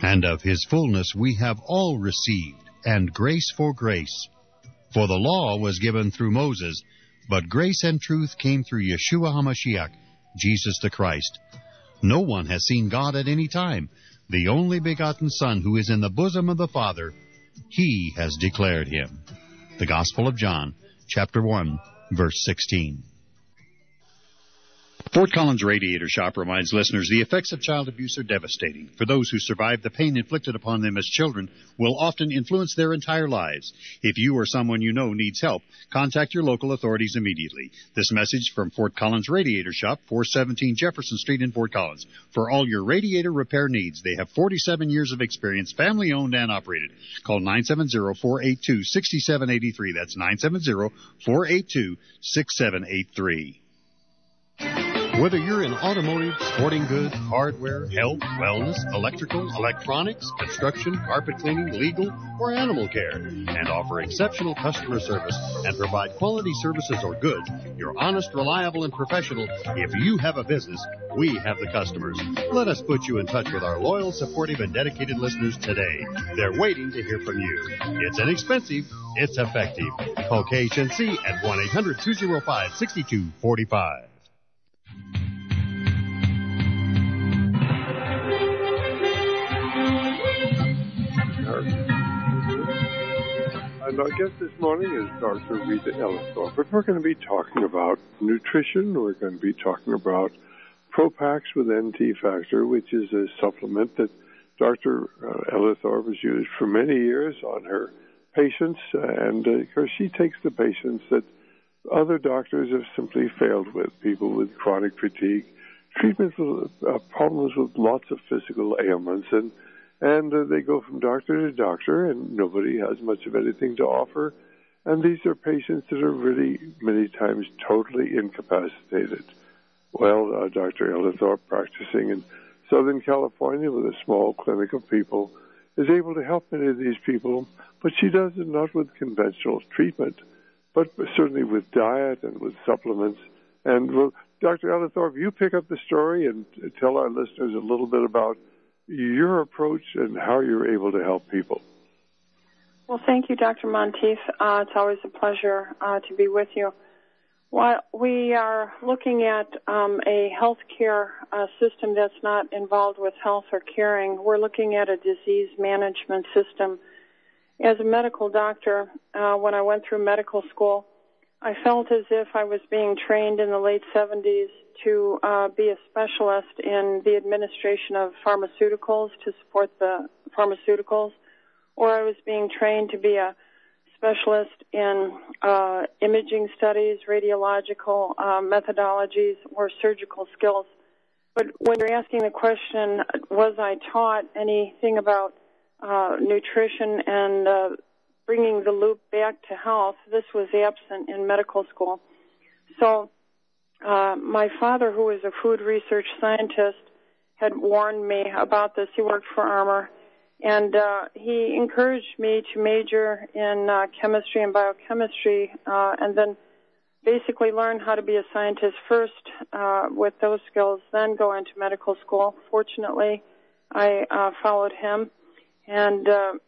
And of his fullness we have all received, and grace for grace. For the law was given through Moses, but grace and truth came through Yeshua HaMashiach, Jesus the Christ. No one has seen God at any time. The only begotten Son, who is in the bosom of the Father, he has declared him. The Gospel of John, chapter 1, verse 16. Fort Collins Radiator Shop reminds listeners the effects of child abuse are devastating. For those who survive, the pain inflicted upon them as children will often influence their entire lives. If you or someone you know needs help, contact your local authorities immediately. This message from Fort Collins Radiator Shop, 417 Jefferson Street in Fort Collins. For all your radiator repair needs, they have 47 years of experience, family-owned and operated. Call 970-482-6783. That's 970-482-6783. Whether you're in automotive, sporting goods, hardware, health, wellness, electrical, electronics, construction, carpet cleaning, legal, or animal care, and offer exceptional customer service and provide quality services or goods, you're honest, reliable, and professional. If you have a business, we have the customers. Let us put you in touch with our loyal, supportive, and dedicated listeners today. They're waiting to hear from you. It's inexpensive. It's effective. Call KHNC at 1-800-205-6245. And our guest this morning is Dr. Rita Ellisthorpe. But we're going to be talking about nutrition. We're going to be talking about Propax with NT Factor, which is a supplement that Dr. Ellisthorpe has used for many years on her patients. And of course, she takes the patients that other doctors have simply failed with, people with chronic fatigue, treatments with problems with lots of physical ailments, and they go from doctor to doctor, and nobody has much of anything to offer. And these are patients that are really, many times, totally incapacitated. Well, Dr. Ellisthorpe, practicing in Southern California with a small clinic of people, is able to help many of these people, but she does it not with conventional treatment, but certainly with diet and with supplements. And, well, Dr. Ellisthorpe, you pick up the story and tell our listeners a little bit about your approach and how you're able to help people. Well, thank you, Dr. Monteith. It's always a pleasure to be with you. Well, we are looking at a healthcare system that's not involved with health or caring. We're looking at a disease management system. As a medical doctor, when I went through medical school, I felt as if I was being trained in the late 70s to be a specialist in the administration of pharmaceuticals to support the pharmaceuticals, or I was being trained to be a specialist in imaging studies, radiological methodologies, or surgical skills. But when you're asking the question, was I taught anything about nutrition and bringing the loop back to health, this was absent in medical school. So my father, who was a food research scientist, had warned me about this. He worked for Armour, and he encouraged me to major in chemistry and biochemistry, and then basically learn how to be a scientist first with those skills, then go into medical school. Fortunately, I followed him, and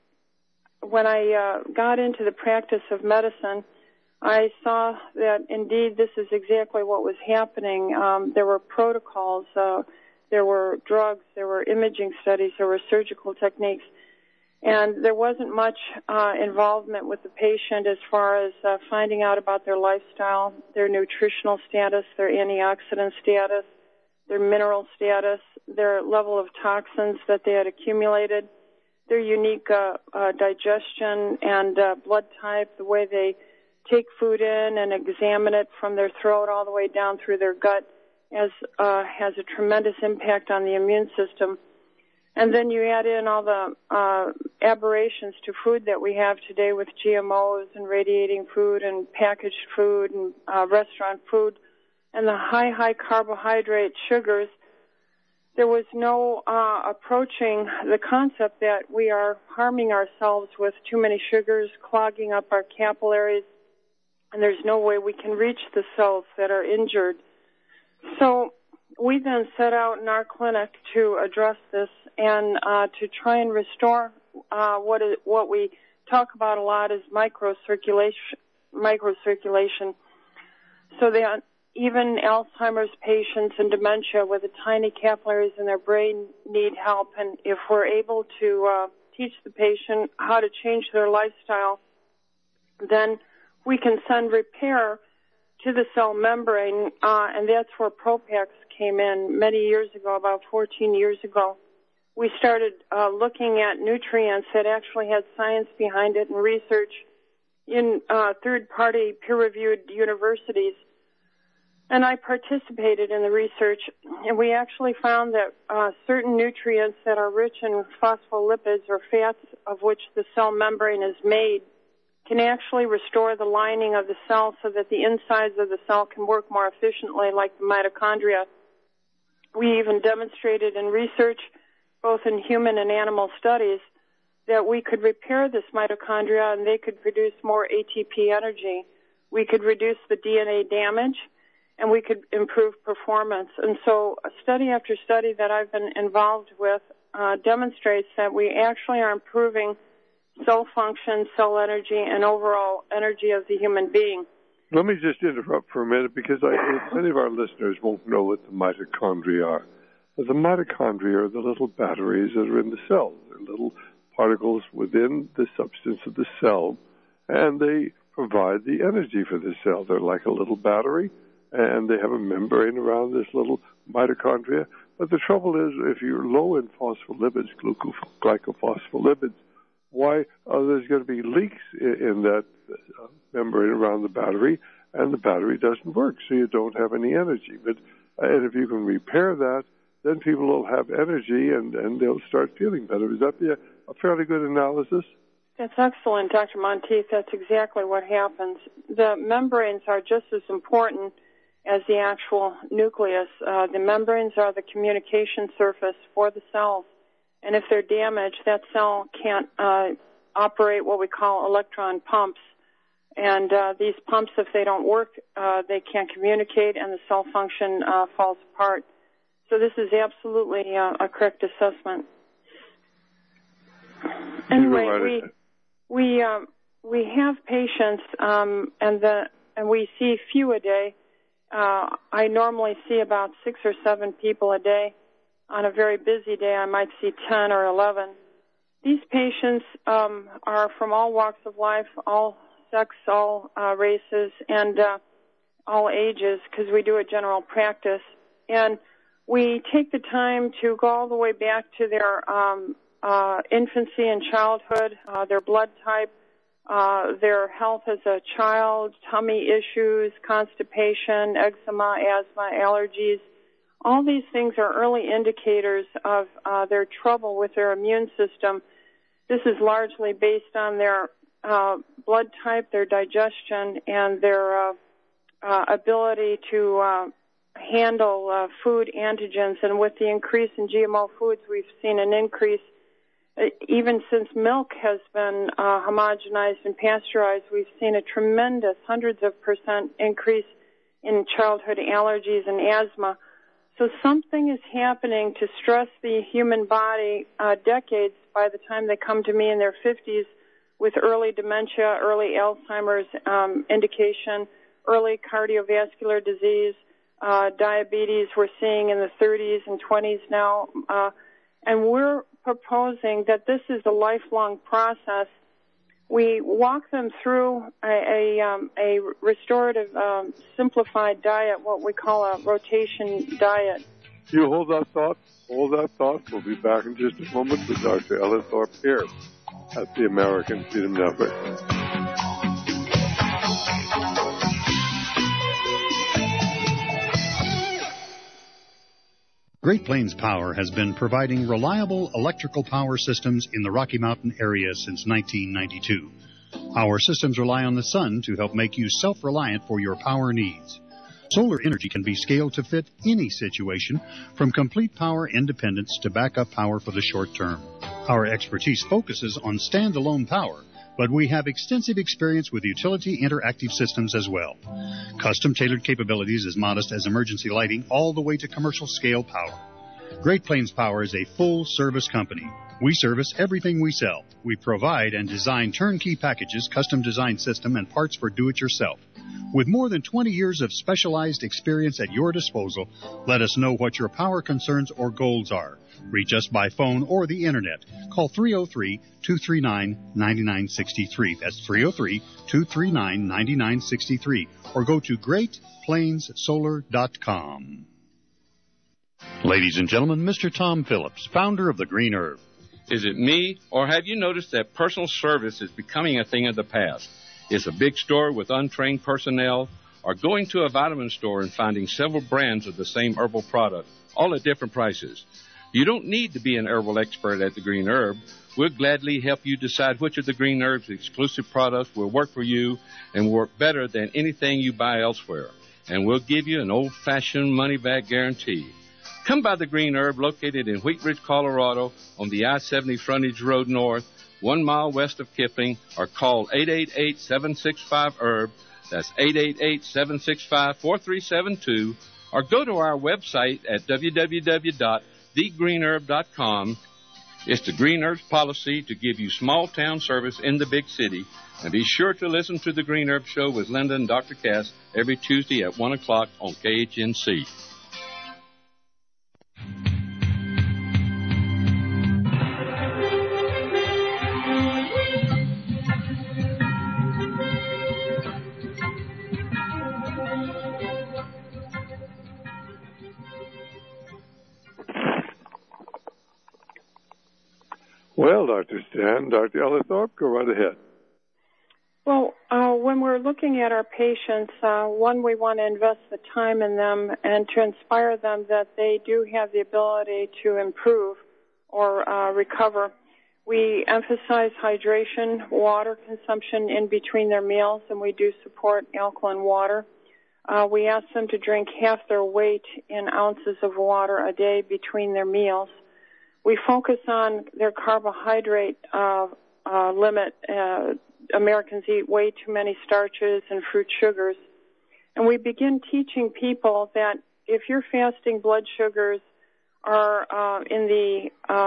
when I got into the practice of medicine, I saw that indeed this is exactly what was happening. There were protocols, there were drugs, there were imaging studies, there were surgical techniques, and there wasn't much involvement with the patient as far as finding out about their lifestyle, their nutritional status, their antioxidant status, their mineral status, their level of toxins that they had accumulated, their unique digestion and blood type, the way they take food in and examine it from their throat all the way down through their gut has a tremendous impact on the immune system. And then you add in all the aberrations to food that we have today with GMOs and radiating food and packaged food and restaurant food and the high carbohydrate sugars. There was no approaching the concept that we are harming ourselves with too many sugars, clogging up our capillaries, and there's no way we can reach the cells that are injured. So we then set out in our clinic to address this and to try and restore what we talk about a lot is microcirculation, so that even Alzheimer's patients and dementia with the tiny capillaries in their brain need help. And if we're able to teach the patient how to change their lifestyle, then we can send repair to the cell membrane, and that's where ProPax came in many years ago, about 14 years ago. We started looking at nutrients that actually had science behind it and research in third-party peer-reviewed universities. And I participated in the research, and we actually found that certain nutrients that are rich in phospholipids, or fats of which the cell membrane is made, can actually restore the lining of the cell so that the insides of the cell can work more efficiently, like the mitochondria. We even demonstrated in research, both in human and animal studies, that we could repair this mitochondria and they could produce more ATP energy. We could reduce the DNA damage, and we could improve performance. And so study after study that I've been involved with demonstrates that we actually are improving cell function, cell energy, and overall energy of the human being. Let me just interrupt for a minute, because many of our listeners won't know what the mitochondria are. But the mitochondria are the little batteries that are in the cell. They're little particles within the substance of the cell, and they provide the energy for the cell. They're like a little battery, and they have a membrane around this little mitochondria. But the trouble is, if you're low in phospholipids, glycophospholipids, why there's going to be leaks in that membrane around the battery, and the battery doesn't work, so you don't have any energy. And if you can repair that, then people will have energy, and they'll start feeling better. Is that a fairly good analysis? That's excellent, Dr. Monteith. That's exactly what happens. The membranes are just as important as the actual nucleus. The membranes are the communication surface for the cells. And if they're damaged, that cell can't operate what we call electron pumps. And these pumps, if they don't work, they can't communicate, and the cell function falls apart. So this is absolutely a correct assessment. Anyway, we have patients, and we see few a day. I normally see about 6 or 7 people a day. On a very busy day, I might see 10 or 11. These patients are from all walks of life, all sex, all races, and all ages, because we do a general practice. And we take the time to go all the way back to their infancy and childhood, their blood type, their health as a child, tummy issues, constipation, eczema, asthma, allergies. All these things are early indicators of their trouble with their immune system. This is largely based on their blood type, their digestion, and their ability to handle food antigens. And with the increase in GMO foods, we've seen an increase. Even since milk has been homogenized and pasteurized, we've seen a tremendous hundreds of % increase in childhood allergies and asthma. So something is happening to stress the human body decades by the time they come to me in their 50s with early dementia, early Alzheimer's indication, early cardiovascular disease, diabetes we're seeing in the 30s and 20s now. And we're proposing that this is a lifelong process. We walk them through a restorative, simplified diet, what we call a rotation diet. You hold that thought. Hold that thought. We'll be back in just a moment with Dr. Ellen Thorpe here at the American Freedom Network. Great Plains Power has been providing reliable electrical power systems in the Rocky Mountain area since 1992. Our systems rely on the sun to help make you self-reliant for your power needs. Solar energy can be scaled to fit any situation, from complete power independence to backup power for the short term. Our expertise focuses on standalone power, but we have extensive experience with utility interactive systems as well. Custom-tailored capabilities as modest as emergency lighting all the way to commercial-scale power. Great Plains Power is a full-service company. We service everything we sell. We provide and design turnkey packages, custom-designed system, and parts for do-it-yourself. With more than 20 years of specialized experience at your disposal, let us know what your power concerns or goals are. Reach us by phone or the Internet. Call 303-239-9963. That's 303-239-9963. Or go to GreatPlainsSolar.com. Ladies and gentlemen, Mr. Tom Phillips, founder of the Green Herb. Is it me, or have you noticed that personal service is becoming a thing of the past? Is a big store with untrained personnel, or going to a vitamin store and finding several brands of the same herbal product, all at different prices? You don't need to be an herbal expert at the Green Herb. We'll gladly help you decide which of the Green Herb's exclusive products will work for you and work better than anything you buy elsewhere. And we'll give you an old-fashioned money-back guarantee. Come by the Green Herb, located in Wheat Ridge, Colorado, on the I-70 Frontage Road North, 1 mile west of Kipling, or call 888-765-HERB. That's 888-765-4372. Or go to our website at www.thegreenherb.com. It's the Green Herb's policy to give you small-town service in the big city. And be sure to listen to the Green Herb Show with Linda and Dr. Cass every Tuesday at 1 o'clock on KHNC. Well, Dr. Stan, Dr. Ellithorpe, go right ahead. Well, when we're looking at our patients, one, we want to invest the time in them and to inspire them that they do have the ability to improve or recover. We emphasize hydration, water consumption in between their meals, and we do support alkaline water. We ask them to drink half their weight in ounces of water a day between their meals. We focus on their carbohydrate limit. Americans eat way too many starches and fruit sugars. And we begin teaching people that if your fasting blood sugars are in the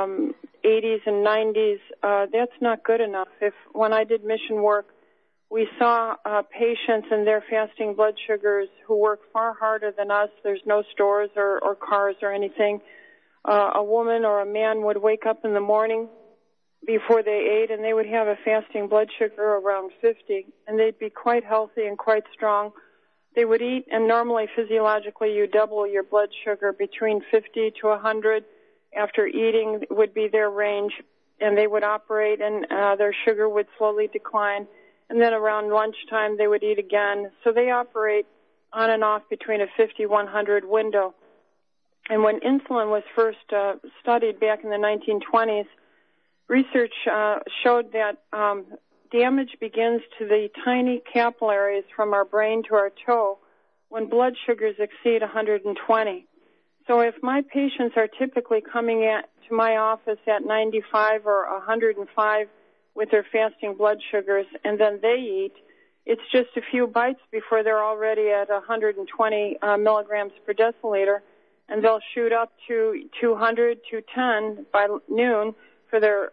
80s and 90s, that's not good enough. When I did mission work, we saw patients and their fasting blood sugars who work far harder than us. There's no stores or cars or anything. A woman or a man would wake up in the morning before they ate, and they would have a fasting blood sugar around 50, and they'd be quite healthy and quite strong. They would eat, and normally, physiologically, you double your blood sugar between 50 to 100. After eating would be their range, and they would operate, and their sugar would slowly decline. And then around lunchtime, they would eat again. So they operate on and off between a 50-100 window. And when insulin was first studied back in the 1920s, research showed that damage begins to the tiny capillaries from our brain to our toe when blood sugars exceed 120. So if my patients are typically coming to my office at 95 or 105 with their fasting blood sugars, and then they eat, it's just a few bites before they're already at 120 milligrams per deciliter, and they'll shoot up to 200, 210 by noon for their,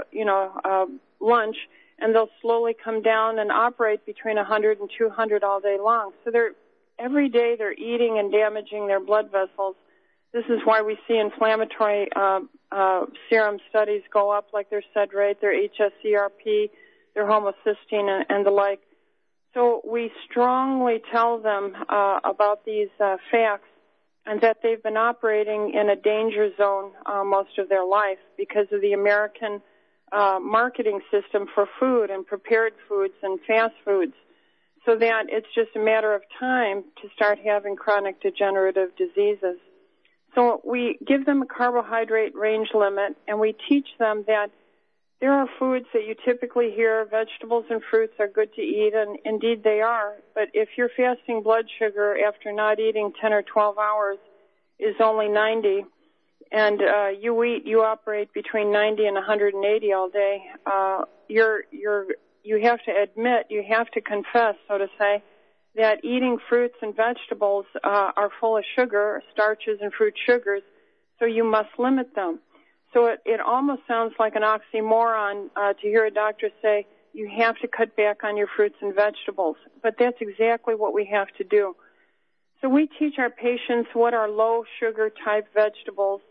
lunch, and they'll slowly come down and operate between 100 and 200 all day long. So every day they're eating and damaging their blood vessels. This is why we see inflammatory serum studies go up, like their SED rate, their hsCRP, their homocysteine, and the like. So we strongly tell them about these facts, and that they've been operating in a danger zone most of their life because of the American marketing system for food and prepared foods and fast foods, so that it's just a matter of time to start having chronic degenerative diseases. So we give them a carbohydrate range limit, and we teach them that there are foods that you typically hear, vegetables and fruits are good to eat, and indeed they are. But if your fasting blood sugar after not eating 10 or 12 hours is only 90, and you operate between 90 and 180 all day, your you have to admit, you have to confess, so to say, that eating fruits and vegetables are full of sugar, starches and fruit sugars, so you must limit them. So it almost sounds like an oxymoron to hear a doctor say you have to cut back on your fruits and vegetables, but that's exactly what we have to do. So we teach our patients what are low-sugar type vegetables,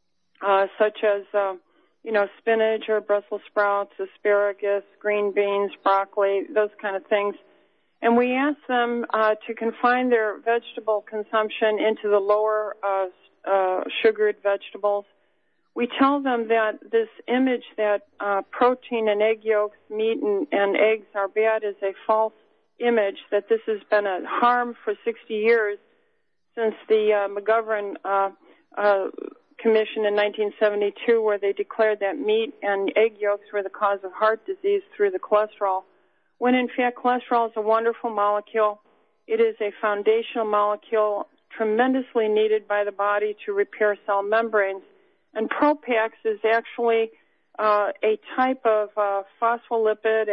such as spinach or Brussels sprouts, asparagus, green beans, broccoli, those kind of things. And we ask them to confine their vegetable consumption into the lower sugared vegetables. We tell them that this image that protein and egg yolks, meat and eggs are bad is a false image, that this has been a harm for 60 years since the McGovern Commission in 1972, where they declared that meat and egg yolks were the cause of heart disease through the cholesterol, when in fact cholesterol is a wonderful molecule. It is a foundational molecule tremendously needed by the body to repair cell membranes. And Propax is actually a type of phospholipid,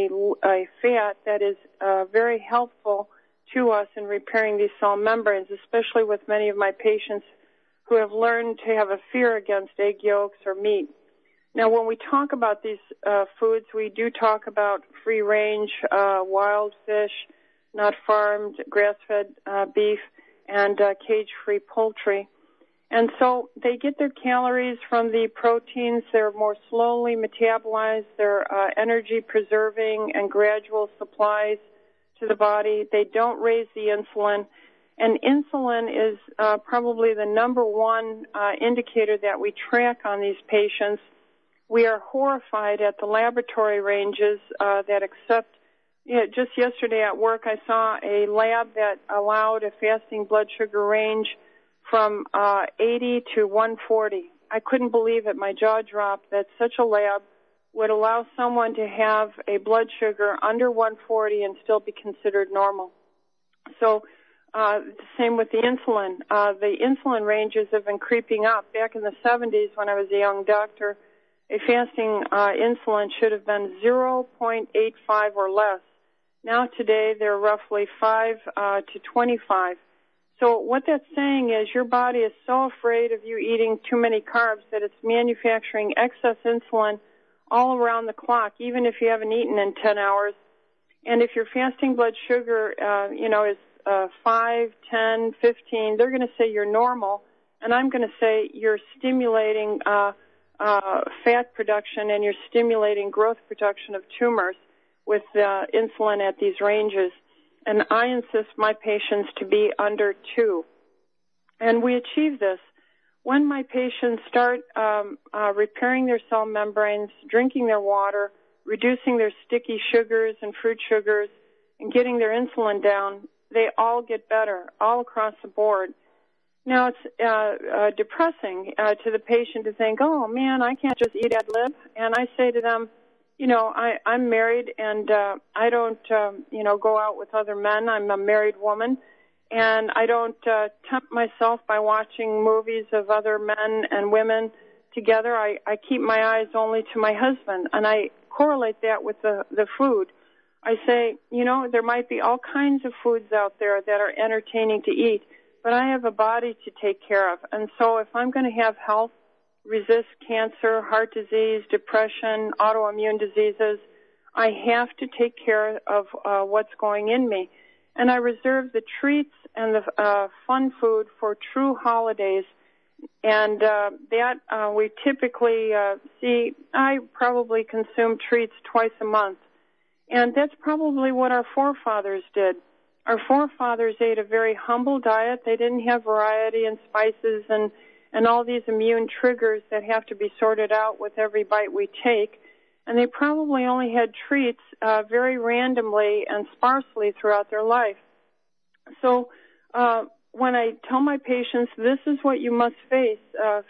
a fat that is very helpful to us in repairing these cell membranes, especially with many of my patients who have learned to have a fear against egg yolks or meat. Now, when we talk about these foods, we do talk about free-range wild fish, not farmed, grass-fed beef, and cage-free poultry. And so they get their calories from the proteins. They're more slowly metabolized. They're energy-preserving and gradual supplies to the body. They don't raise the insulin. And insulin is probably the number one indicator that we track on these patients. We are horrified at the laboratory ranges that accept. Just yesterday at work, I saw a lab that allowed a fasting blood sugar range from 80 to 140. I couldn't believe it. My jaw dropped that such a lab would allow someone to have a blood sugar under 140 and still be considered normal. So same with the insulin. The insulin ranges have been creeping up. Back in the 70s when I was a young doctor, a fasting insulin should have been 0.85 or less. Now today they're roughly 5 to 25. So what that's saying is your body is so afraid of you eating too many carbs that it's manufacturing excess insulin all around the clock, even if you haven't eaten in 10 hours. And if your fasting blood sugar, is 5, 10, 15, they're going to say you're normal, and I'm going to say you're stimulating fat production and you're stimulating growth production of tumors with insulin at these ranges. And I insist my patients to be under 2. And we achieve this when my patients start repairing their cell membranes, drinking their water, reducing their sticky sugars and fruit sugars, and getting their insulin down. They all get better, all across the board. Now, it's depressing to the patient to think, oh, man, I can't just eat ad lib. And I say to them, I'm married and I don't, go out with other men. I'm a married woman. And I don't tempt myself by watching movies of other men and women together. I keep my eyes only to my husband. And I correlate that with the food. I say, there might be all kinds of foods out there that are entertaining to eat, but I have a body to take care of. And so if I'm going to have health, resist cancer, heart disease, depression, autoimmune diseases, I have to take care of what's going in me. And I reserve the treats and the fun food for true holidays. And that we typically see, I probably consume treats twice a month. And that's probably what our forefathers did. Our forefathers ate a very humble diet. They didn't have variety and spices and all these immune triggers that have to be sorted out with every bite we take. And they probably only had treats very randomly and sparsely throughout their life. So when I tell my patients this is what you must face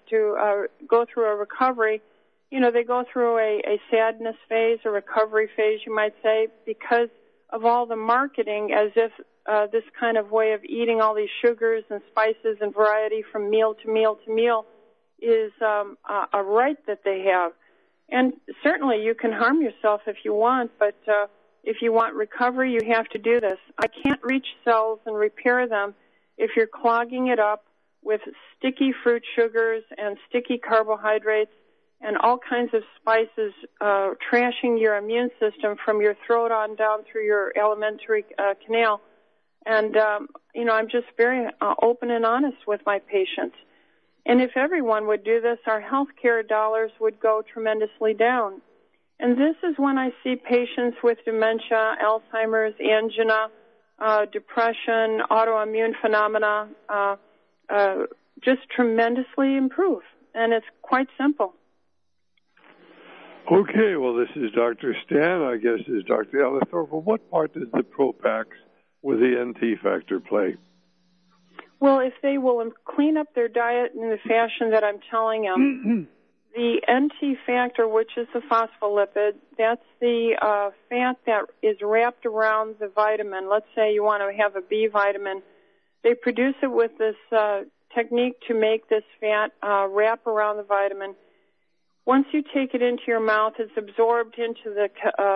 to go through a recovery, they go through a sadness phase, a recovery phase, you might say, because of all the marketing as if this kind of way of eating all these sugars and spices and variety from meal to meal to meal is a right that they have. And certainly you can harm yourself if you want, but if you want recovery, you have to do this. I can't reach cells and repair them if you're clogging it up with sticky fruit sugars and sticky carbohydrates and all kinds of spices, trashing your immune system from your throat on down through your alimentary canal. And, I'm just very open and honest with my patients. And if everyone would do this, our healthcare dollars would go tremendously down. And this is when I see patients with dementia, Alzheimer's, angina, depression, autoimmune phenomena, just tremendously improve. And it's quite simple. Okay, well, this is Dr. Stan. I guess this is Dr. Ellithorpe. Well, what part does the Propax with the NT factor play? Well, if they will clean up their diet in the fashion that I'm telling them, the NT factor, which is the phospholipid, that's the fat that is wrapped around the vitamin. Let's say you want to have a B vitamin. They produce it with this technique to make this fat wrap around the vitamin. Once you take it into your mouth, it's absorbed into the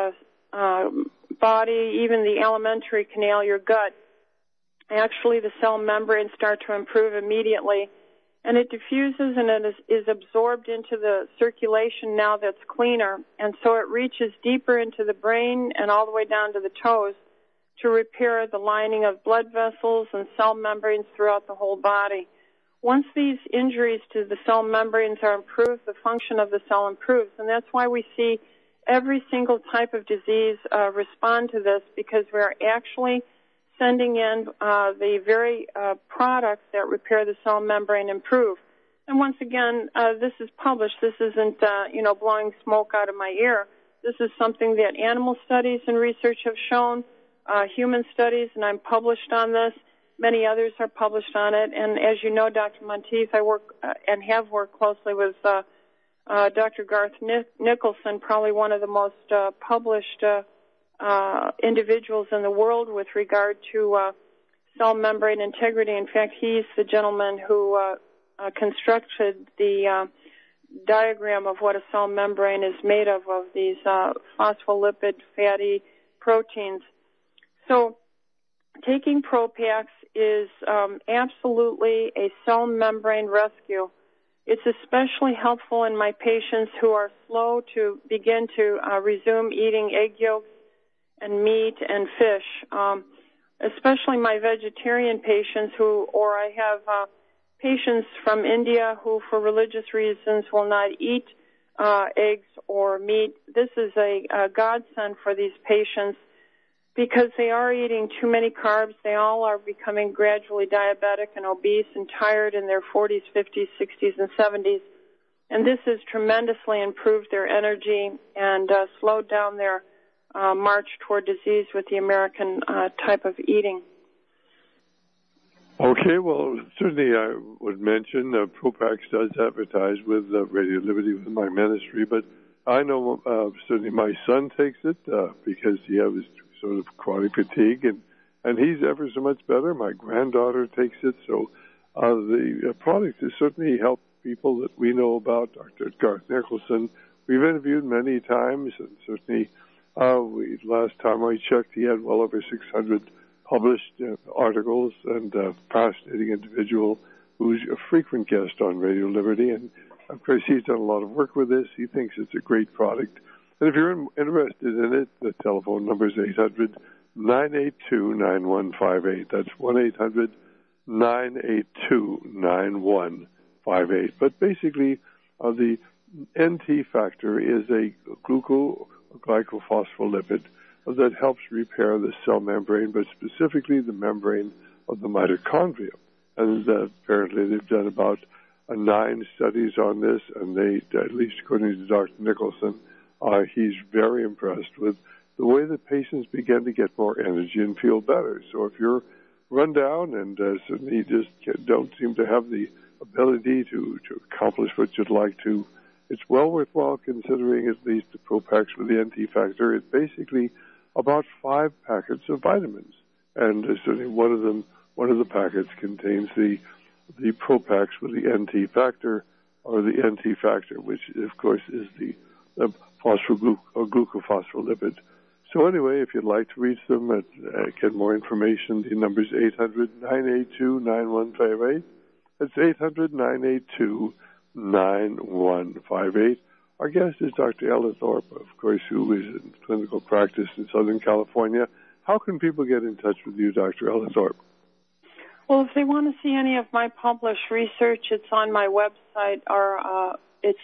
body, even the alimentary canal, your gut. Actually, the cell membranes start to improve immediately, and it diffuses and it is absorbed into the circulation now that's cleaner, and so it reaches deeper into the brain and all the way down to the toes to repair the lining of blood vessels and cell membranes throughout the whole body. Once these injuries to the cell membranes are improved, the function of the cell improves, and that's why we see every single type of disease respond to this, because we're actually sending in the very products that repair the cell membrane improve. And once again, this is published. This isn't, blowing smoke out of my ear. This is something that animal studies and research have shown, human studies, and I'm published on this. Many others are published on it. And as you know, Dr. Monteith, I work and have worked closely with Dr. Garth Nicholson, probably one of the most published individuals in the world with regard to cell membrane integrity. In fact, he's the gentleman who constructed the diagram of what a cell membrane is made of these phospholipid fatty proteins. So taking Propax is absolutely a cell membrane rescue. It's especially helpful in my patients who are slow to begin to resume eating egg yolks and meat and fish, especially my vegetarian patients or I have patients from India who, for religious reasons, will not eat eggs or meat. This is a godsend for these patients because they are eating too many carbs. They all are becoming gradually diabetic and obese and tired in their 40s, 50s, 60s, and 70s. And this has tremendously improved their energy and slowed down their march toward disease with the American type of eating. Okay, well, certainly I would mention Propax does advertise with Radio Liberty with my ministry, but I know certainly my son takes it because he has sort of chronic fatigue, and he's ever so much better. My granddaughter takes it, so the product has certainly helped people that we know about. Dr. Garth Nicholson, we've interviewed many times, and certainly last time I checked, he had well over 600 published articles, and a fascinating individual who's a frequent guest on Radio Liberty, and of course he's done a lot of work with this. He thinks it's a great product. And if you're interested in it, the telephone number is 800-982-9158. That's 1-800-982-9158. But basically, the NT factor is a glycophospholipid that helps repair the cell membrane, but specifically the membrane of the mitochondria. And apparently they've done about 9 studies on this, and they, at least according to Dr. Nicholson, he's very impressed with the way that patients begin to get more energy and feel better. So if you're run down and certainly just don't seem to have the ability to accomplish what you'd like to, it's well worthwhile considering at least the Propax with the NT factor. It's basically about 5 packets of vitamins, and certainly one of the packets contains the Propax with the NT factor, or the NT factor, which of course is the glucophospholipid. So anyway, if you'd like to reach them and get more information, the number is 800-982-9158. That's 800-982-9158. Our guest is Dr. Ella Thorpe, of course, who is in clinical practice in Southern California. How can people get in touch with you, Dr. Ella Thorpe? Well, if they want to see any of my published research, it's on my website, or it's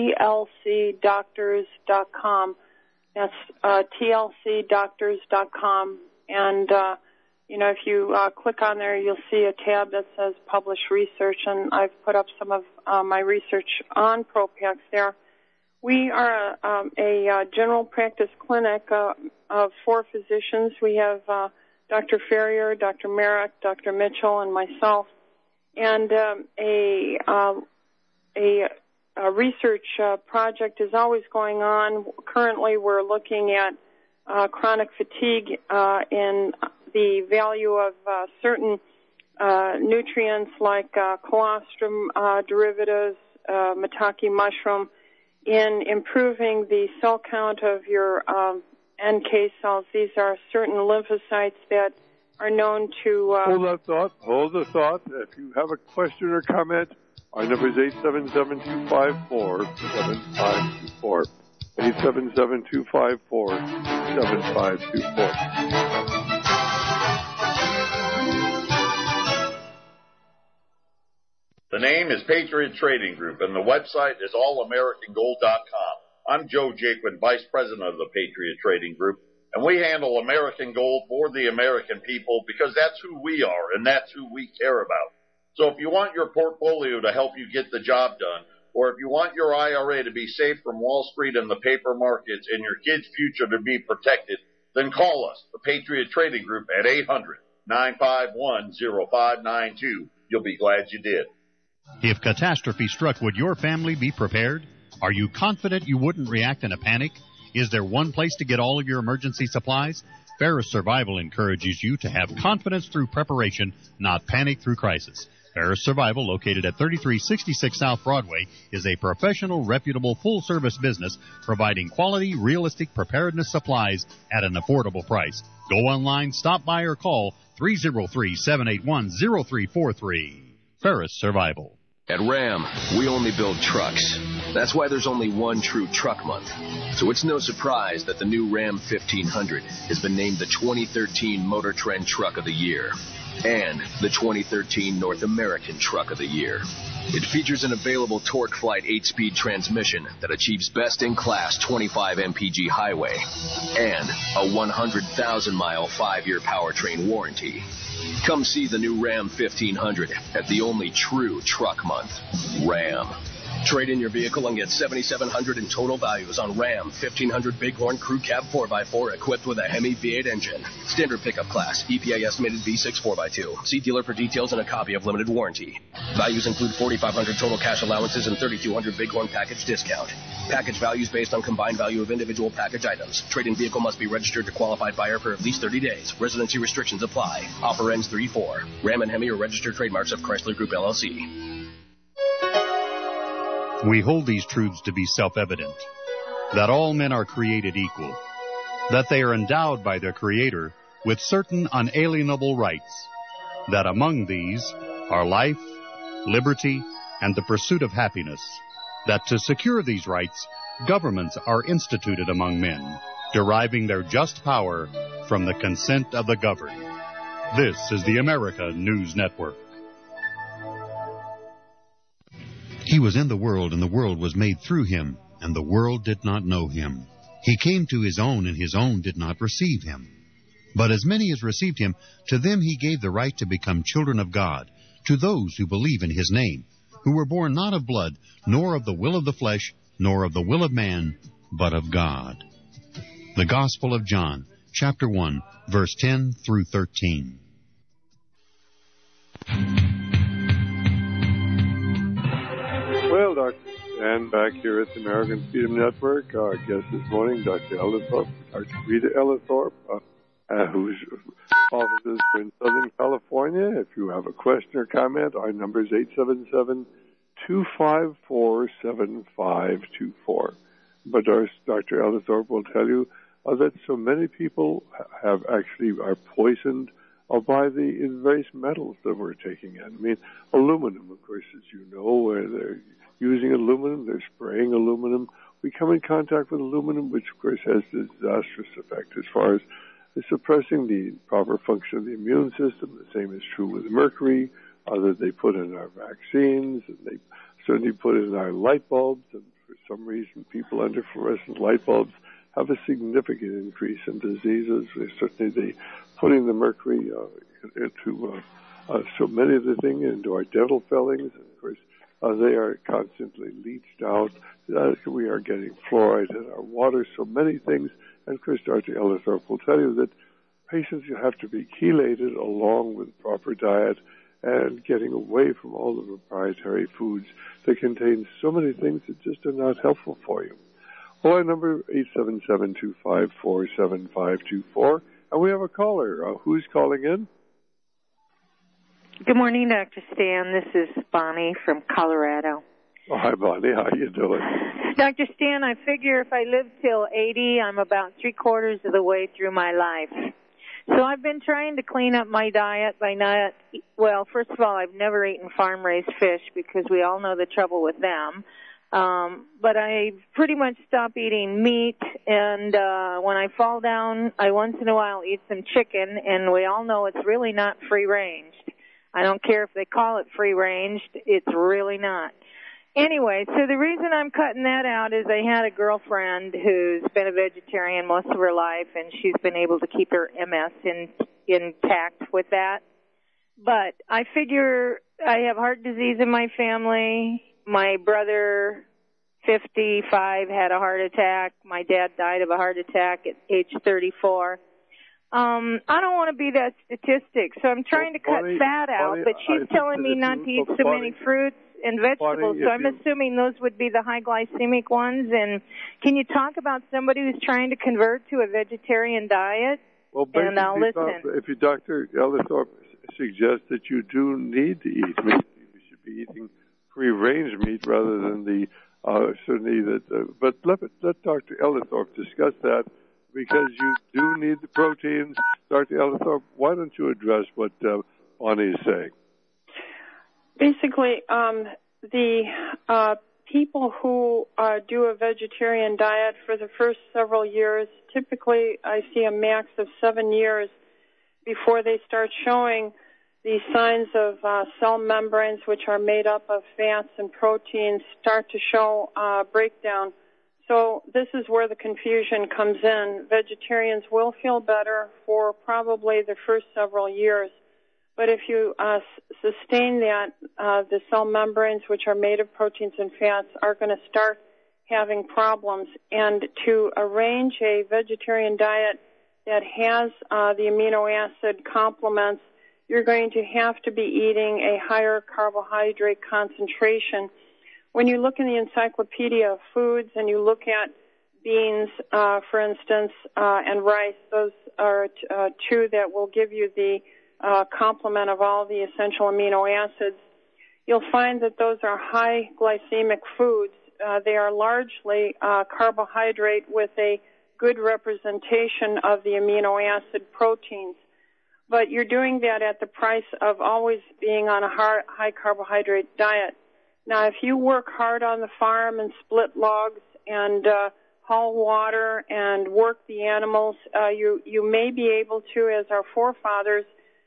tlcdoctors.com. That's tlcdoctors.com. And, if you click on there, you'll see a tab that says Published Research, and I've put up some of my research on Propax there. We are a general practice clinic of 4 physicians. We have Dr. Ferrier, Dr. Merrick, Dr. Mitchell, and myself, and a research project is always going on. Currently, we're looking at chronic fatigue in the value of certain nutrients like colostrum derivatives, maitake mushroom, in improving the cell count of your NK cells. These are certain lymphocytes that are known to... Hold the thought. If you have a question or comment, our number is 877-254-7524. 877-254-7524. The name is Patriot Trading Group, and the website is allamericangold.com. I'm Joe Jaquin, Vice President of the Patriot Trading Group, and we handle American gold for the American people because that's who we are and that's who we care about. So if you want your portfolio to help you get the job done, or if you want your IRA to be safe from Wall Street and the paper markets and your kids' future to be protected, then call us, the Patriot Trading Group, at 800-951-0592. You'll be glad you did. If catastrophe struck, would your family be prepared? Are you confident you wouldn't react in a panic? Is there one place to get all of your emergency supplies? Ferris Survival encourages you to have confidence through preparation, not panic through crisis. Ferris Survival, located at 3366 South Broadway, is a professional, reputable, full-service business providing quality, realistic preparedness supplies at an affordable price. Go online, stop by, or call 303-781-0343. Ferris Survival. At Ram, we only build trucks. That's why there's only one true truck month. So it's no surprise that the new Ram 1500 has been named the 2013 Motor Trend Truck of the Year and the 2013 North American Truck of the Year. It features an available Torque Flight 8-speed transmission that achieves best-in-class 25 mpg highway and a 100,000-mile 5-year powertrain warranty. Come see the new Ram 1500 at the only true truck month, Ram. Trade in your vehicle and get $7,700 in total values on Ram 1500 Bighorn Crew Cab 4x4 equipped with a Hemi V8 engine. Standard pickup class, EPA estimated V6 4x2. See dealer for details and a copy of limited warranty. Values include $4,500 total cash allowances and $3,200 Bighorn package discount. Package values based on combined value of individual package items. Trade-in vehicle must be registered to qualified buyer for at least 30 days. Residency restrictions apply. Offer ends 3/4. Ram and Hemi are registered trademarks of Chrysler Group LLC. We hold these truths to be self-evident, that all men are created equal, that they are endowed by their Creator with certain unalienable rights, that among these are life, liberty, and the pursuit of happiness, that to secure these rights, governments are instituted among men, deriving their just power from the consent of the governed. This is the America News Network. He was in the world, and the world was made through him, and the world did not know him. He came to his own, and his own did not receive him. But as many as received him, to them he gave the right to become children of God, to those who believe in his name, who were born not of blood, nor of the will of the flesh, nor of the will of man, but of God. The Gospel of John, chapter 1, verse 10 through 13. Well, Dr. And back here at the American Freedom Network, our guest this morning, Dr. Ella Thorpe, Dr. Rita Ella Thorpe, whose offices are in Southern California. If you have a question or comment, our number is 877-254-7524. but Dr. Ellithorpe will tell you that so many people are poisoned by the various metals that we're taking in. I mean, aluminum, of course, as you know, where they're using aluminum, they're spraying aluminum. We come in contact with aluminum, which, of course, has a disastrous effect as far as suppressing the proper function of the immune system. The same is true with mercury, that they put in our vaccines, and they certainly put in our light bulbs. And for some reason, people under fluorescent light bulbs have a significant increase in diseases. Certainly, they putting the mercury into so many of the things, into our dental fillings, and of course, they are constantly leached out. We are getting fluoride in our water, so many things. And of course, Dr. Ellithorpe will tell you that patients have to be chelated along with proper diet and getting away from all the proprietary foods that contain so many things that just are not helpful for you. Well, our number 877-254-7524, and we have a caller. Who's calling in? Good morning, Dr. Stan. This is Bonnie from Colorado. Oh, hi, Bonnie. How you doing? Dr. Stan, I figure if I live till 80, I'm about 3/4 of the way through my life. So I've been trying to clean up my diet by not, well, first of all, I've never eaten farm-raised fish because we all know the trouble with them. But I pretty much stop eating meat, and when I fall down, I once in a while eat some chicken, and we all know it's really not free-ranged. I don't care if they call it free-ranged, it's really not. Anyway, so the reason I'm cutting that out is I had a girlfriend who's been a vegetarian most of her life, and she's been able to keep her MS intact with that. But I figure I have heart disease in my family. My brother, 55, had a heart attack. My dad died of a heart attack at age 34. I don't want to be that statistic, so I'm trying to cut fat out, but she's telling me not to eat so many fruits and vegetables, so I'm assuming those would be the high glycemic ones. And can you talk about somebody who's trying to convert to a vegetarian diet? Well, and I'll listen. If your Dr. Ellithorpe suggests that you do need to eat meat, you should be eating free-range meat rather than the certainly that. But let Dr. Ellithorpe discuss that, because you do need the proteins. Dr. Ellithorpe, why don't you address what Bonnie is saying? Basically, the people who do a vegetarian diet for the first several years, typically I see a max of 7 years before they start showing the signs of cell membranes, which are made up of fats and proteins, start to show breakdown. So this is where the confusion comes in. Vegetarians will feel better for probably the first several years. But if you sustain that, the cell membranes, which are made of proteins and fats, are going to start having problems. And to arrange a vegetarian diet that has the amino acid complements, you're going to have to be eating a higher carbohydrate concentration. When you look in the Encyclopedia of Foods and you look at beans, for instance, and rice, those are two that will give you the complement of all the essential amino acids, you'll find that those are high glycemic foods. They are largely carbohydrate with a good representation of the amino acid proteins. But you're doing that at the price of always being on a high carbohydrate diet. Now, if you work hard on the farm and split logs and haul water and work the animals, you may be able to, as our forefathers,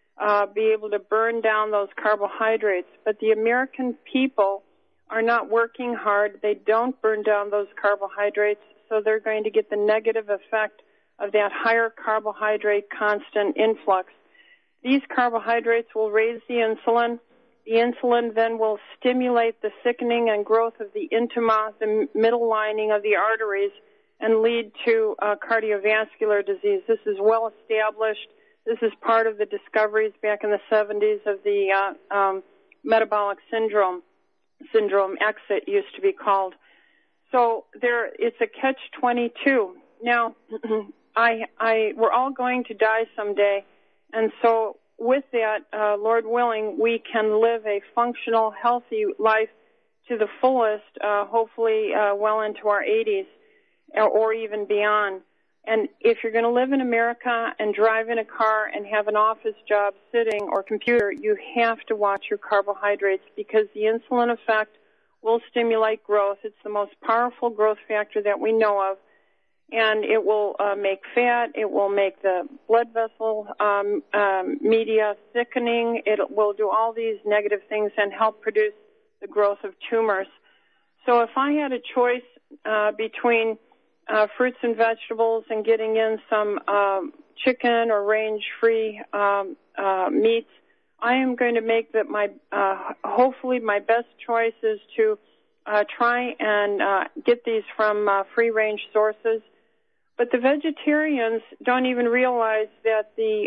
be able to burn down those carbohydrates. But the American people are not working hard. They don't burn down those carbohydrates, so they're going to get the negative effect of that higher carbohydrate constant influx. These carbohydrates will raise the insulin. The insulin then will stimulate the thickening and growth of the intima, the middle lining of the arteries, and lead to cardiovascular disease. This is well established. This is part of the discoveries back in the 70s of the metabolic syndrome X, it used to be called. So it's a catch-22. Now, we're all going to die someday, and so with that, Lord willing, we can live a functional, healthy life to the fullest, hopefully well into our 80s. or even beyond. And if you're going to live in America and drive in a car and have an office job sitting or computer, you have to watch your carbohydrates because the insulin effect will stimulate growth. It's the most powerful growth factor that we know of. And it will make fat. It will make the blood vessel media thickening. It will do all these negative things and help produce the growth of tumors. So if I had a choice between fruits and vegetables and getting in some chicken or range-free meats, I am going to make that hopefully my best choice is to try and get these from free-range sources. But the vegetarians don't even realize that the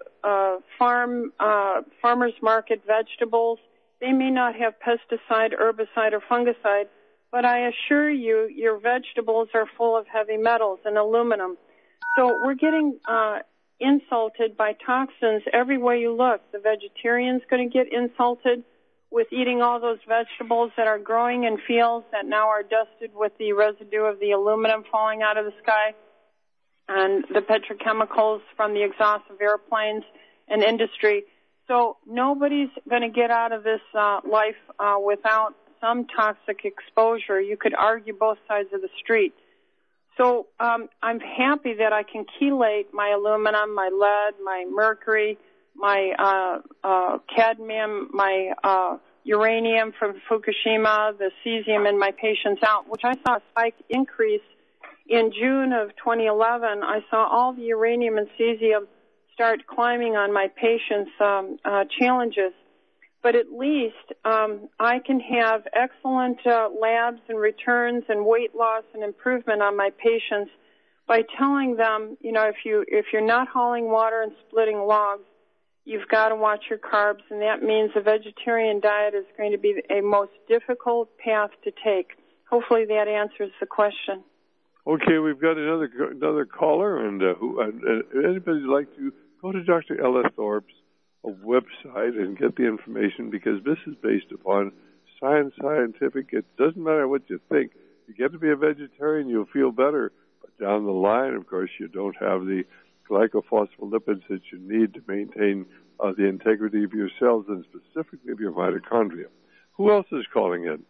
farmers market vegetables, they may not have pesticide, herbicide, or fungicide, but I assure you, your vegetables are full of heavy metals and aluminum. So we're getting insulted by toxins every way you look. The vegetarian's going to get insulted with eating all those vegetables that are growing in fields that now are dusted with the residue of the aluminum falling out of the sky and the petrochemicals from the exhaust of airplanes and industry. So nobody's going to get out of this life without some toxic exposure. You could argue both sides of the street. So I'm happy that I can chelate my aluminum, my lead, my mercury, my cadmium, my uranium from Fukushima, the cesium in my patients out, which I saw a spike increase in June of 2011. I saw all the uranium and cesium start climbing on my patients' challenges. But at least I can have excellent labs and returns and weight loss and improvement on my patients by telling them, you know, if you're not hauling water and splitting logs, you've got to watch your carbs, and that means a vegetarian diet is going to be a most difficult path to take. Hopefully that answers the question. Okay, we've got another caller, and anybody'd like to go to Dr. Ella Thorpe's website and get the information, because this is based upon scientific. It doesn't matter what you think. You get to be a vegetarian, you'll feel better. But down the line, of course, you don't have the glycospholipids that you need to maintain the integrity of your cells and specifically of your mitochondria. Who else is calling in?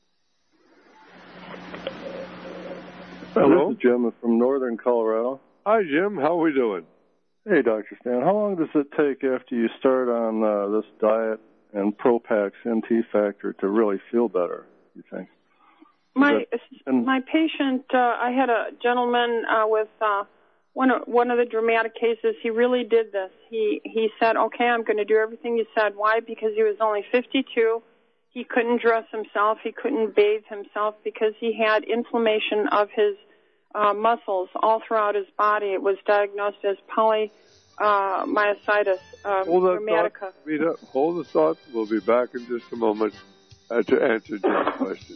Hello? This is Jim from northern Colorado. Hi, Jim. How are we doing? Hey, Dr. Stan. How long does it take after you start on this diet and Propax NT factor to really feel better, you think? My patient, I had a gentleman with one of the dramatic cases. He really did this. He said, okay, I'm going to do everything you said. Why? Because he was only 52. He couldn't dress himself. He couldn't bathe himself because he had inflammation of his muscles all throughout his body. It was diagnosed as polymyositis rheumatica. Rita, hold the thought. We'll be back in just a moment to answer Jim's question.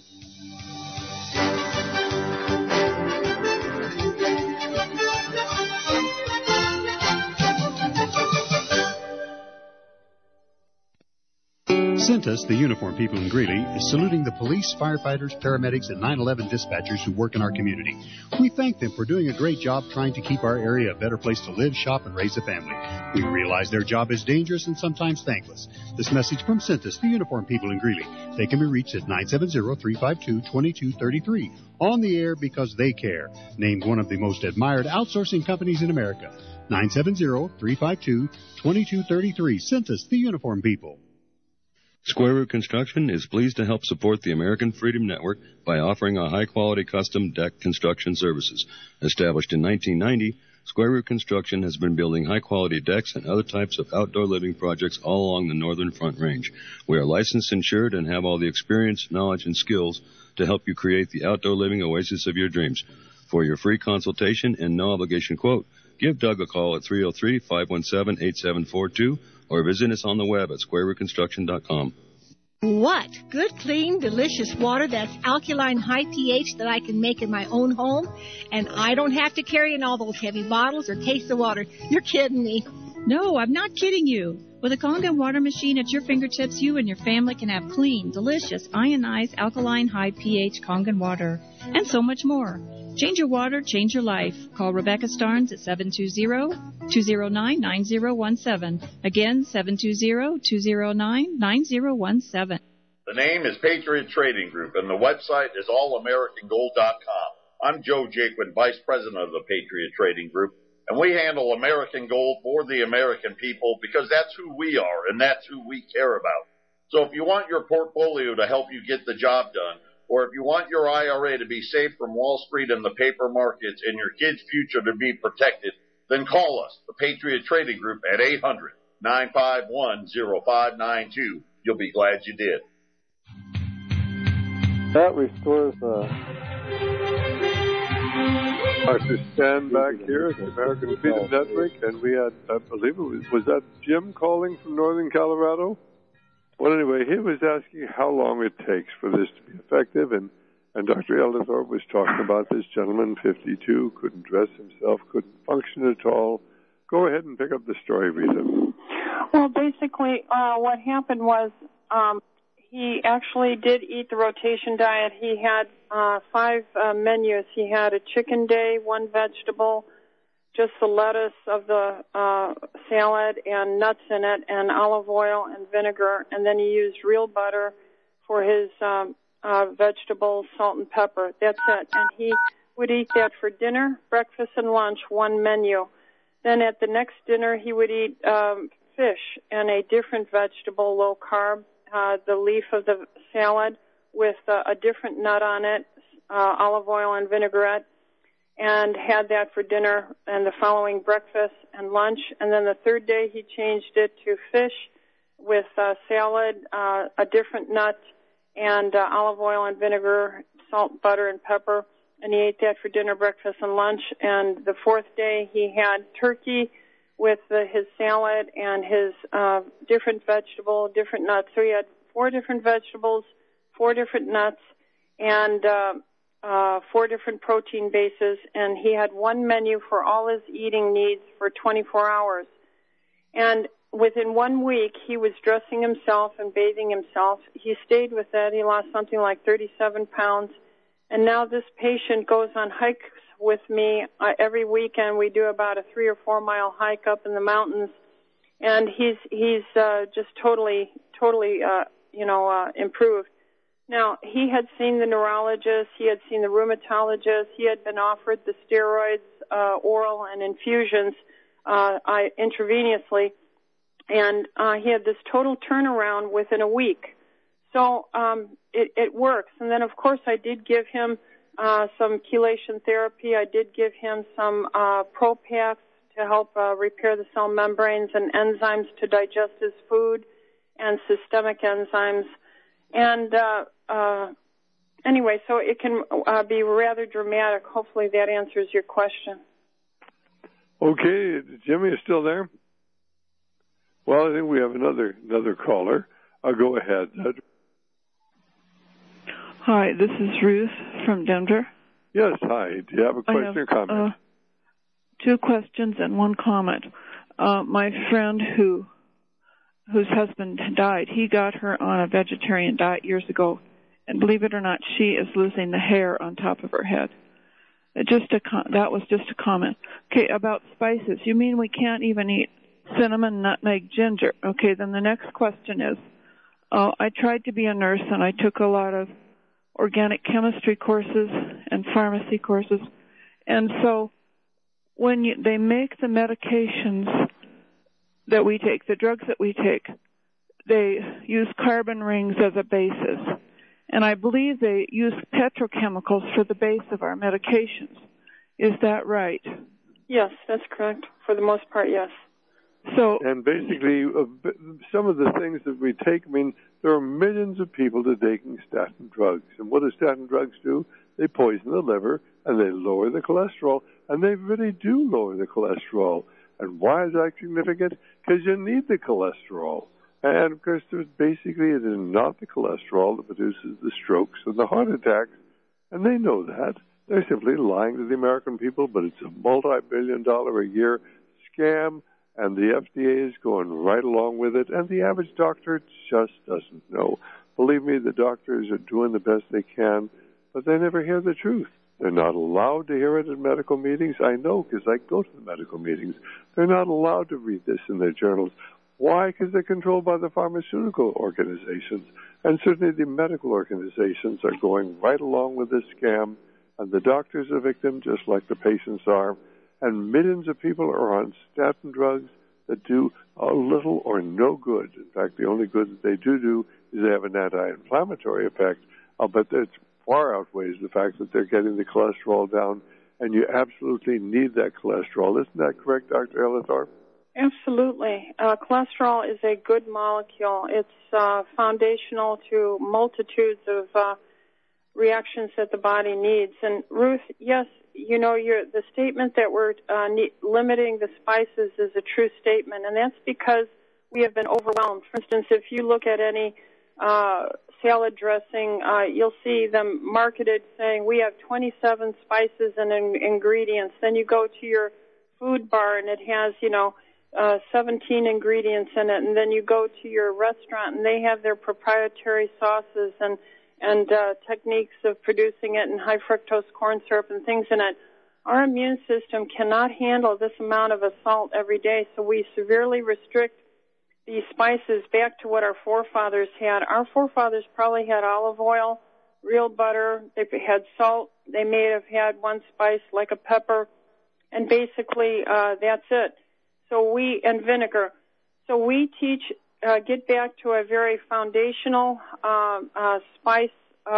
Cintas, the uniformed people in Greeley, is saluting the police, firefighters, paramedics, and 911 dispatchers who work in our community. We thank them for doing a great job trying to keep our area a better place to live, shop, and raise a family. We realize their job is dangerous and sometimes thankless. This message from Cintas, the uniformed people in Greeley. They can be reached at 970-352-2233. On the air because they care. Named one of the most admired outsourcing companies in America. 970-352-2233. Cintas, the uniformed people. Square Root Construction is pleased to help support the American Freedom Network by offering a high-quality custom deck construction services. Established in 1990, Square Root Construction has been building high-quality decks and other types of outdoor living projects all along the Northern Front Range. We are licensed, insured, and have all the experience, knowledge, and skills to help you create the outdoor living oasis of your dreams. For your free consultation and no-obligation quote, give Doug a call at 303-517-8742 or visit us on the web at squarerootconstruction.com. What? Good, clean, delicious water that's alkaline, high pH that I can make in my own home? And I don't have to carry in all those heavy bottles or cases of water. You're kidding me. No, I'm not kidding you. With a Kangen water machine at your fingertips, you and your family can have clean, delicious, ionized, alkaline, high pH Kangen water. And so much more. Change your water, change your life. Call Rebecca Starnes at 720-209-9017. Again, 720-209-9017. The name is Patriot Trading Group, and the website is allamericangold.com. I'm Joe Jaquin, Vice President of the Patriot Trading Group, and we handle American gold for the American people because that's who we are and that's who we care about. So if you want your portfolio to help you get the job done, or if you want your IRA to be safe from Wall Street and the paper markets and your kids' future to be protected, then call us, the Patriot Trading Group, at 800-951-0592. You'll be glad you did. That restores Dr. Stan back here at the American Freedom Network, and we had, I believe it was that Jim calling from northern Colorado? Well, anyway, he was asking how long it takes for this to be effective, and Dr. Elderthorpe was talking about this gentleman, 52, couldn't dress himself, couldn't function at all. Go ahead and pick up the story, Rita. Well, basically, what happened was he actually did eat the rotation diet. He had 5 menus. He had a chicken day, 1 vegetable, just the lettuce of the salad and nuts in it, and olive oil and vinegar, and then he used real butter for his vegetables, salt and pepper. That's it. And he would eat that for dinner, breakfast, and lunch, 1 menu. Then at the next dinner, he would eat fish and a different vegetable, low carb, the leaf of the salad with a different nut on it, olive oil and vinaigrette, and had that for dinner and the following breakfast and lunch. And then the third day he changed it to fish with salad, a different nut, and olive oil and vinegar, salt, butter, and pepper. And he ate that for dinner, breakfast, and lunch. And the fourth day he had turkey with his salad and his different vegetable, different nuts. So he had 4 different vegetables, 4 different nuts, and 4 different protein bases, and he had 1 menu for all his eating needs for 24 hours. And within 1 week, he was dressing himself and bathing himself. He stayed with that. He lost something like 37 pounds. And now this patient goes on hikes with me every weekend. We do about a 3 or 4 mile hike up in the mountains, and he's just totally improved. Now, he had seen the neurologist, he had seen the rheumatologist, he had been offered the steroids, oral and infusions intravenouscally, and he had this total turnaround within a week. So it works. And then, of course, I did give him some chelation therapy. I did give him some Pro-Pax to help repair the cell membranes and enzymes to digest his food and systemic enzymes. And anyway, so it can be rather dramatic. Hopefully that answers your question. Okay, Jimmy is still there? Well, I think we have another caller. I'll go ahead. Hi, this is Ruth from Denver. Yes, hi. Do you have a question or comment? 2 questions and 1 comment. My friend whose husband died, he got her on a vegetarian diet years ago, and believe it or not, she is losing the hair on top of her head. That was just a comment. Okay, about spices. You mean we can't even eat cinnamon, nutmeg, ginger? Okay, then the next question is, I tried to be a nurse, and I took a lot of organic chemistry courses and pharmacy courses, and so when they make the medications that we take, the drugs that we take, they use carbon rings as a basis. And I believe they use petrochemicals for the base of our medications. Is that right? Yes, that's correct. For the most part, yes. And basically, some of the things that we take, I mean, there are millions of people that are taking statin drugs. And what do statin drugs do? They poison the liver, and they lower the cholesterol, and they really do lower the cholesterol. And why is that significant? Because you need the cholesterol. And, of course, basically it is not the cholesterol that produces the strokes and the heart attacks, and they know that. They're simply lying to the American people, but it's a multi-billion-dollar-a-year scam, and the FDA is going right along with it, and the average doctor just doesn't know. Believe me, the doctors are doing the best they can, but they never hear the truth. They're not allowed to hear it at medical meetings. I know because I go to the medical meetings. They're not allowed to read this in their journals. Why? Because they're controlled by the pharmaceutical organizations. And certainly the medical organizations are going right along with this scam. And the doctors are victims, just like the patients are. And millions of people are on statin drugs that do a little or no good. In fact, the only good that they do is they have an anti-inflammatory effect. But it far outweighs the fact that they're getting the cholesterol down. And you absolutely need that cholesterol. Isn't that correct, Dr. Ellithorpe? Absolutely. Cholesterol is a good molecule. It's foundational to multitudes of reactions that the body needs. And Ruth, yes, you know, the statement that we're limiting the spices is a true statement, and that's because we have been overwhelmed. For instance, if you look at any salad dressing, you'll see them marketed saying we have 27 spices and ingredients. Then you go to your food bar and it has, 17 ingredients in it, and then you go to your restaurant and they have their proprietary sauces and techniques of producing it and high fructose corn syrup and things in it. Our immune system cannot handle this amount of assault every day, so we severely restrict these spices back to what our forefathers had. Our forefathers probably had olive oil, real butter, they had salt, they may have had one spice like a pepper, and basically that's it. And vinegar. So we teach, get back to a very foundational spice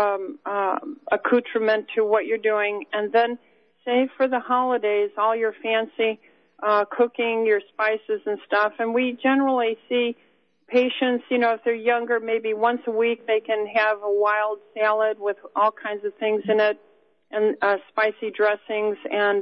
accoutrement to what you're doing, and then save for the holidays all your fancy cooking, your spices and stuff. And we generally see patients, if they're younger, maybe once a week they can have a wild salad with all kinds of things in it and spicy dressings and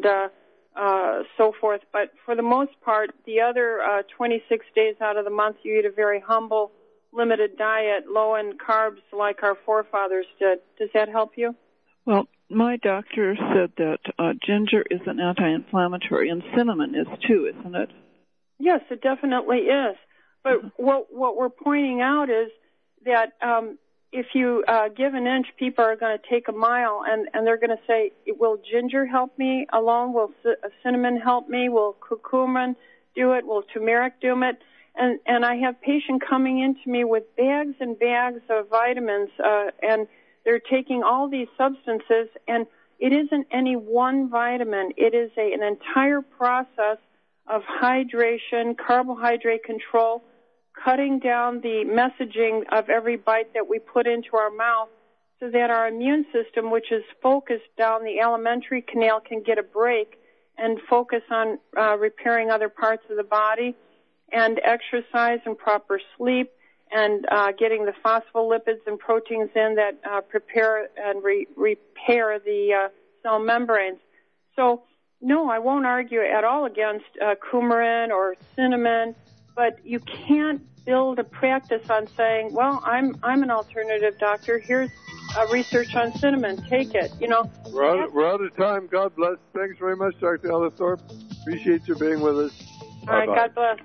so forth. But for the most part, the other 26 days out of the month, you eat a very humble, limited diet, low in carbs like our forefathers did. Does that help you? Well, my doctor said that ginger is an anti-inflammatory, and cinnamon is too, isn't it? Yes, it definitely is. But what we're pointing out is that if you give an inch, people are going to take a mile, and they're going to say, will ginger help me alone? Will cinnamon help me? Will curcumin do it? Will turmeric do it? And I have patients coming into me with bags and bags of vitamins, and they're taking all these substances, and it isn't any one vitamin. It is an entire process of hydration, carbohydrate control, cutting down the messaging of every bite that we put into our mouth so that our immune system, which is focused down the alimentary canal, can get a break and focus on repairing other parts of the body, and exercise and proper sleep, and getting the phospholipids and proteins in that prepare and repair the cell membranes. So, no, I won't argue at all against coumarin or cinnamon, but you can't build a practice on saying, well, I'm an alternative doctor. Here's research on cinnamon. Take it. We're out of time. God bless. Thanks very much, Dr. Ellithorpe. Appreciate you being with us. All right, God bless.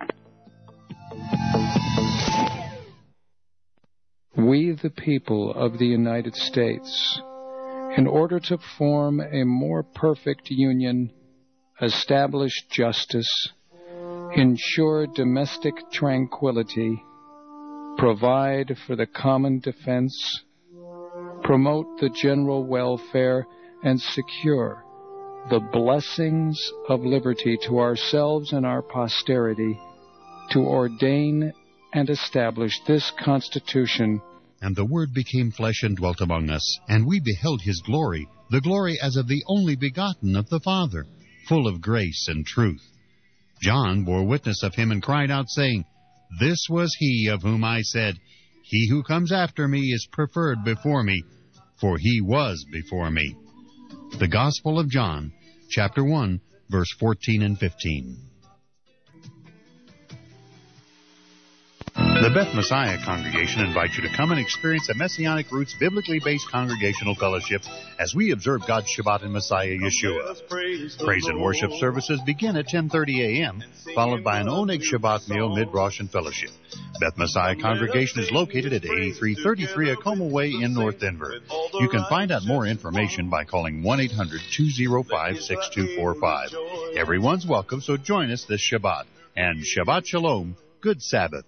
We, the people of the United States, in order to form a more perfect union, establish justice, ensure domestic tranquility, provide for the common defense, promote the general welfare, and secure the blessings of liberty to ourselves and our posterity, to ordain and establish this Constitution. And the Word became flesh and dwelt among us, and we beheld His glory, the glory as of the only begotten of the Father, full of grace and truth. John bore witness of Him and cried out, saying, This was He of whom I said, He who comes after me is preferred before me, for He was before me. The Gospel of John, chapter 1, verse 14 and 15. The Beth Messiah Congregation invites you to come and experience a Messianic Roots biblically based congregational fellowship as we observe God's Shabbat in Messiah Yeshua. Praise and worship services begin at 10:30 a.m., followed by an Oneg Shabbat meal, mid-Rosh, and fellowship. Beth Messiah Congregation is located at 8333 Acoma Way in North Denver. You can find out more information by calling 1-800-205-6245. Everyone's welcome, so join us this Shabbat. And Shabbat Shalom, good Sabbath.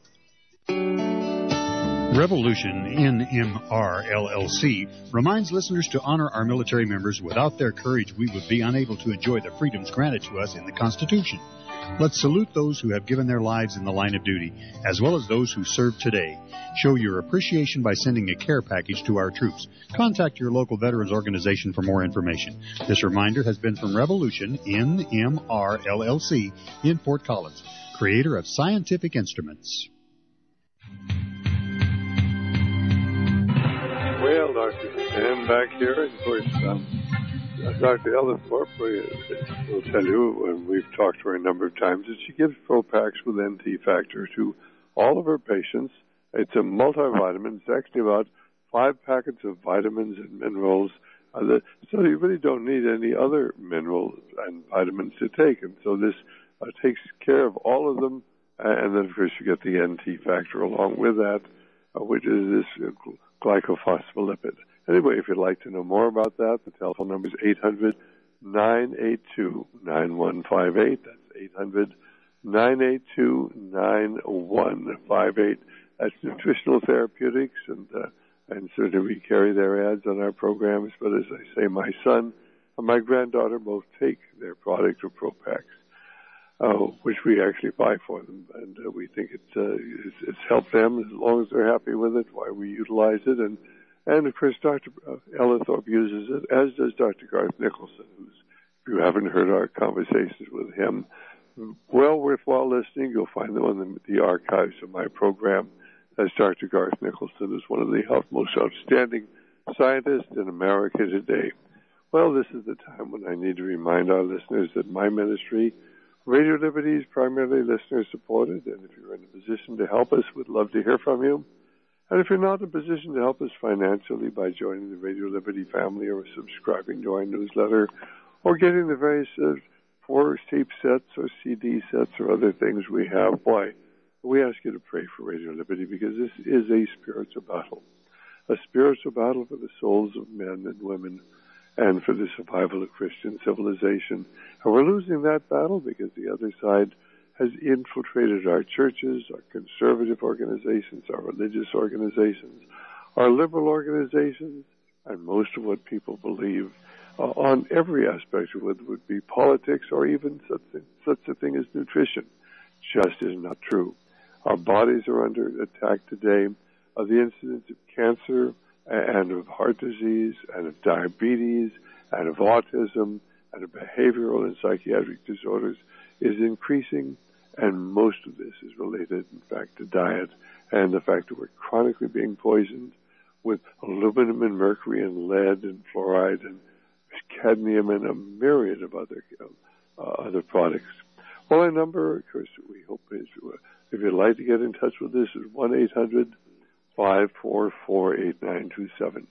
Revolution NMR LLC reminds listeners to honor our military members. Without their courage, we would be unable to enjoy the freedoms granted to us in the Constitution. Let's salute those who have given their lives in the line of duty, as well as those who serve today. Show your appreciation by sending a care package to our troops. Contact your local veterans organization for more information. This reminder has been from Revolution NMR LLC in Fort Collins, creator of Scientific Instruments. Well, Dr. Sam back here, and of course, Dr. Ellen Thorpe will tell you, and we've talked to her a number of times, that she gives Propax with NT Factor to all of her patients. It's a multivitamin. It's actually about 5 packets of vitamins and minerals, so you really don't need any other minerals and vitamins to take. And so this takes care of all of them. And then, of course, you get the NT Factor along with that, which is this glycophospholipid. Anyway, if you'd like to know more about that, the telephone number is 800-982-9158. That's 800-982-9158. That's Nutritional Therapeutics, and certainly we carry their ads on our programs. But as I say, my son and my granddaughter both take their product of Propax, which we actually buy for them, and we think it's helped them as long as they're happy with it. Why we utilize it, and of course, Dr. Ellen Thorpe uses it, as does Dr. Garth Nicholson, who's, if you haven't heard our conversations with him, well worthwhile listening. You'll find them on the archives of my program, as Dr. Garth Nicholson is one of the most outstanding scientists in America today. Well, this is the time when I need to remind our listeners that my ministry, Radio Liberty, is primarily listener-supported, and if you're in a position to help us, we'd love to hear from you. And if you're not in a position to help us financially by joining the Radio Liberty family or subscribing to our newsletter or getting the various 4 tape sets or CD sets or other things we have, why, we ask you to pray for Radio Liberty, because this is a spiritual battle for the souls of men and women and for the survival of Christian civilization. And we're losing that battle because the other side has infiltrated our churches, our conservative organizations, our religious organizations, our liberal organizations, and most of what people believe on every aspect of it would be politics or even such a thing as nutrition. Just is not true. Our bodies are under attack today. The incidence of cancer and of heart disease and of diabetes and of autism and of behavioral and psychiatric disorders is increasing, and most of this is related, in fact, to diet and the fact that we're chronically being poisoned with aluminum and mercury and lead and fluoride and cadmium and a myriad of other products. Well, our number, of course, we hope is, if you'd like to get in touch with us, is 1-800-544-8927.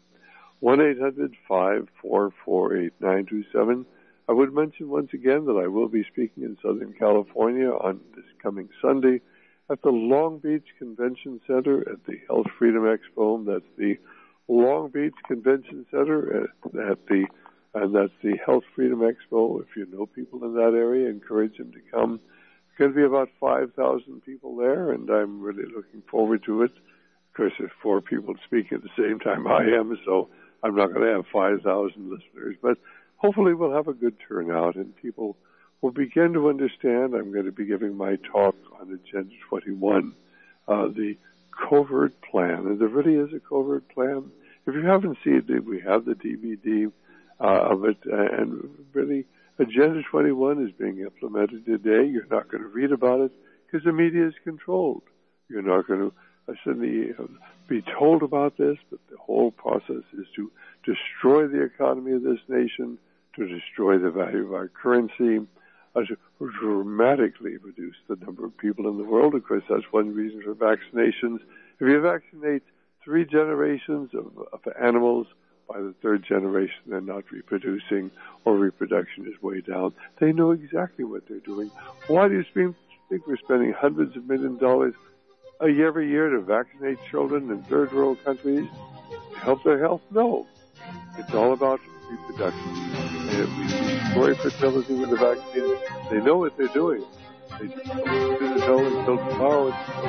1-800-544-8927. I would mention once again that I will be speaking in Southern California on this coming Sunday at the Long Beach Convention Center at the Health Freedom Expo. That's the Long Beach Convention Center and that's the Health Freedom Expo. If you know people in that area, encourage them to come. It's going to be about 5,000 people there, and I'm really looking forward to it. Of course, there's 4 people speaking at the same time I am, so I'm not going to have 5,000 listeners, but hopefully we'll have a good turnout and people will begin to understand. I'm going to be giving my talk on Agenda 21, the covert plan, and there really is a covert plan. If you haven't seen it, we have the DVD of it, and really Agenda 21 is being implemented today. You're not going to read about it because the media is controlled. You're not going to suddenly be told about this, but the whole process is to destroy the economy of this nation, to destroy the value of our currency, dramatically reduce the number of people in the world. Of course, that's one reason for vaccinations. If you vaccinate 3 generations of animals, by the 3rd generation they're not reproducing, or reproduction is way down. They know exactly what they're doing. Why do you think we're spending hundreds of millions of dollars every year to vaccinate children in third world countries to help their health? No. It's all about reproduction. And if we destroy fertility with the vaccine, they know what they're doing. They just didn't know until tomorrow.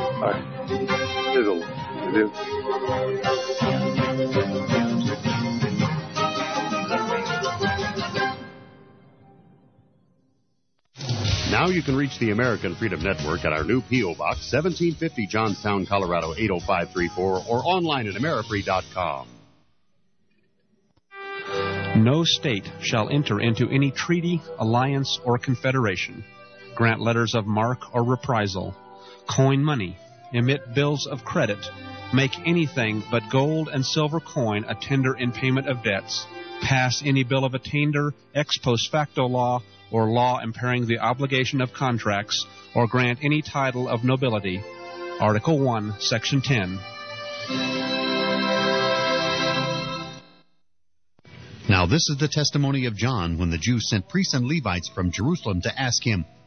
It is. Now you can reach the American Freedom Network at our new P.O. Box, 1750 Johnstown, Colorado, 80534, or online at amerifree.com. No state shall enter into any treaty, alliance, or confederation, grant letters of marque or reprisal, coin money, emit bills of credit, make anything but gold and silver coin a tender in payment of debts, pass any bill of attainder, ex post facto law, or law impairing the obligation of contracts, or grant any title of nobility. Article 1, Section 10. Now this is the testimony of John when the Jews sent priests and Levites from Jerusalem to ask him,